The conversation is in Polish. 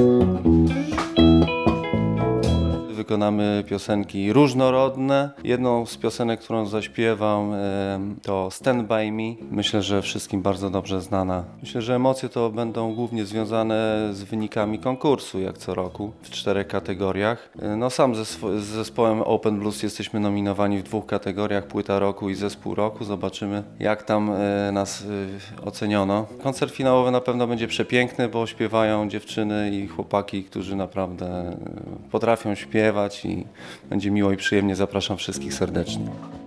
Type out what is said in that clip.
Wykonamy piosenki różnorodne. Jedną z piosenek, którą zaśpiewam, to Stand By Me. Myślę, że wszystkim bardzo dobrze znana. Myślę, że emocje to będą głównie związane z wynikami konkursu, jak co roku, w 4 kategoriach. No sam z zespołem Open Blues jesteśmy nominowani w 2 kategoriach, płyta roku i zespół roku. Zobaczymy, jak tam nas oceniono. Koncert finałowy na pewno będzie przepiękny, bo śpiewają dziewczyny i chłopaki, którzy naprawdę potrafią śpiewać i będzie miło i przyjemnie. Zapraszam wszystkich serdecznie.